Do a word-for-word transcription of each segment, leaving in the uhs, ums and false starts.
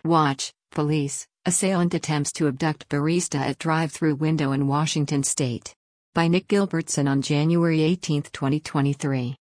Watch, Police, Assailant Attempts to Abduct Barista at Drive-Thru Window in Washington State. By Nick Gilbertson on January eighteenth, twenty twenty-three.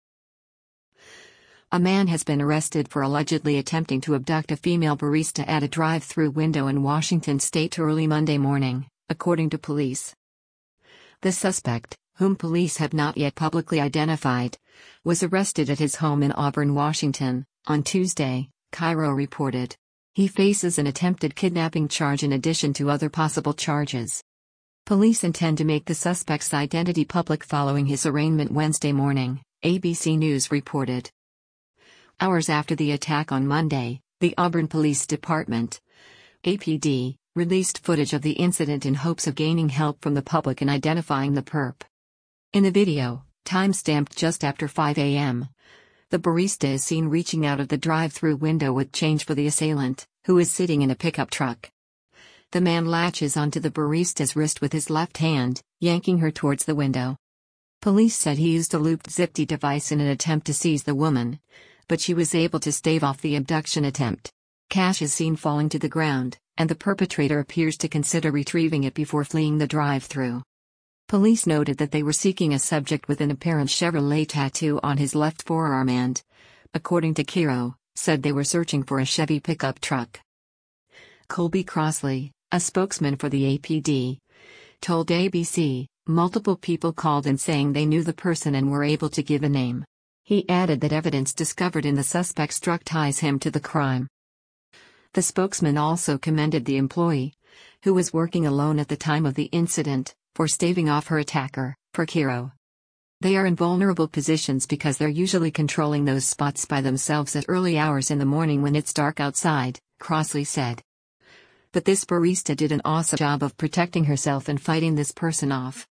A man has been arrested for allegedly attempting to abduct a female barista at a drive-thru window in Washington State early Monday morning, according to police. The suspect, whom police have not yet publicly identified, was arrested at his home in Auburn, Washington, on Tuesday, Cairo reported. He faces an attempted kidnapping charge in addition to other possible charges. Police intend to make the suspect's identity public following his arraignment Wednesday morning, A B C News reported. Hours after the attack on Monday, the Auburn Police Department, A P D, released footage of the incident in hopes of gaining help from the public in identifying the perp. In the video, time-stamped just after five a m, the barista is seen reaching out of the drive-thru window with change for the assailant, who is sitting in a pickup truck. The man latches onto the barista's wrist with his left hand, yanking her towards the window. Police said he used a looped Zipty device in an attempt to seize the woman, but she was able to stave off the abduction attempt. Cash is seen falling to the ground, and the perpetrator appears to consider retrieving it before fleeing the drive-thru. Police noted that they were seeking a subject with an apparent Chevrolet tattoo on his left forearm and, according to Cairo, said they were searching for a Chevy pickup truck. Colby Crossley, a spokesman for the A P D, told A B C, multiple people called in saying they knew the person and were able to give a name. He added that evidence discovered in the suspect's truck ties him to the crime. The spokesman also commended the employee, who was working alone at the time of the incident, for staving off her attacker, per Cairo. They are in vulnerable positions because they're usually controlling those spots by themselves at early hours in the morning when it's dark outside, Crossley said. But this barista did an awesome job of protecting herself and fighting this person off.